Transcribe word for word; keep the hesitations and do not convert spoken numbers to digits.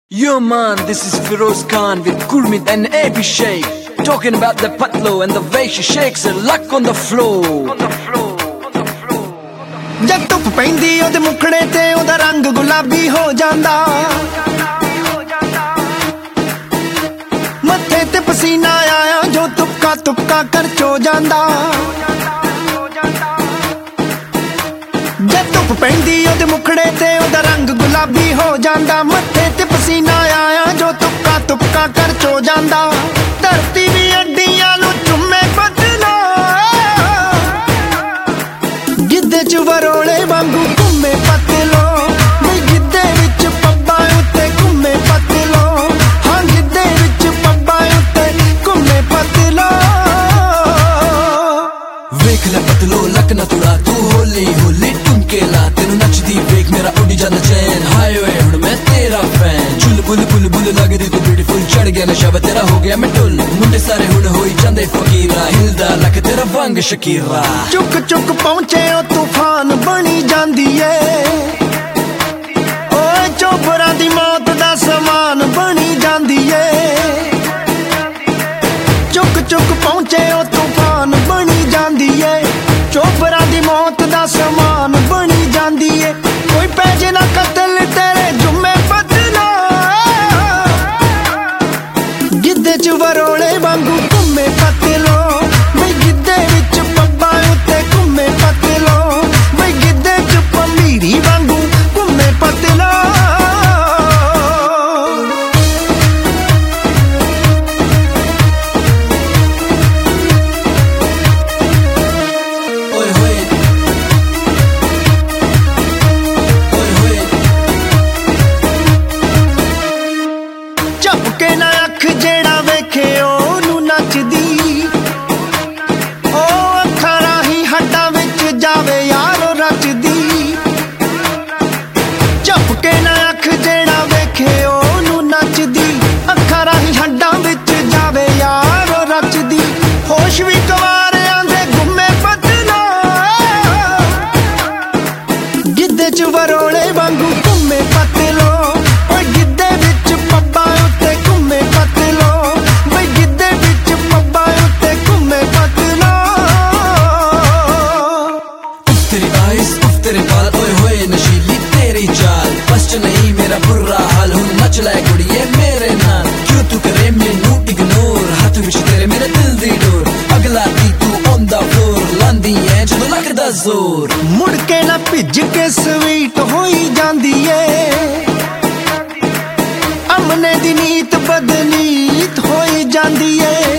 Yo man, this is Feroz Khan with Gurmeet and Abhishek, talking about the patlo and the way she shakes her luck on the floor. जब धुप पैंदी ओदे मुखड़े ते ओदा रंग गुलाबी हो जांदा, मत्थे ते पसीना आया जो तुपका तुपका कर चो जांदा। जब धुप पैंदी ओदे मुखड़े ते ओदा रंग गुलाबी हो जांदा, मत्थे ते पसीना आया जो तुपका तुपका कर चो जांदा। धरती भी अड्डियां नूं चुम्मे बदला, गिद्धे च वरोले वांगू घुम्मे पतलो, नी गिद्धे विच पब्बां उत्ते घुम्मे पतलो, हां गिद्धे विच पब्बां उत्ते घुम्मे पतलो। वेख ले पतलो लक ना तुड़ा तू होली होली टुमके ला, तेनू नचदी वेख मेरा उड़ी जांदा चैन, हाय ओए हुण मैं तेरा फैन। चुल बुल बुल बुल लगदी तू ब्यूटीफुल, चढ़ गया नशा तेरा हो गया मैं टुल, मुंडे सारे हुण होई जांदे फकीरा, हिलदा लक तेरा वांग शकीरा। चुक चुक पहुंचे ओ तूफान बनी जांदी ए, ओए चोबरां दी मौत दा समान बनी जांदी ए। चुक चुक पहुंचे ओ तूफान बनी जांदी ए, चोबरां दी मौत दा समान बनी जांदी ए। कोई पैजे ना कतल तेरे जुम्मे बदला, गिद्धे च वरोले वांगू घुम्मे पतलो, बई गिद्धे विच पब्बां उत्ते घुम्मे पतलो, बई गिद्धे च भंबीरी वांगू घुम्मे पतलो। झपके ना अख जेड़ा वेखे ओनू नचदी, ओ अखां राही हड्डां विच जावे यारो रचदी। झपके ना अख जेड़ा वेखे ओनू नचदी, अखां राही हड्डां विच जावे यारो रचदी। होश भी गवारियां दे गुम्मे बदला, गिद्धे च वरोले वांगू घुम्मे पतलो, ओए गिद्धे विच पब्बां उत्ते घुम्मे पतलो, बई गिद्धे विच पब्बां उत्ते घुम्मे पतलो। उफ तेरी आइस उफ तेरे बाल, ओए होए नशीली तेरी चाल, बस च नहीं मेरा बुरा हाल, हुण नच लै कुड़िए मेरे नाल। क्यों तू करे मैनू इग्नोर, हाथ विच तेरे मेरे दिल दी डोर, अगला दी तू ऑन द फ्लोर, लांदी ऐ जदों लगदा जोर। मुड़ के ना भिज के स्वीट होई जांदी ए, अमने दी नीत बदनीत होई जांदी ए।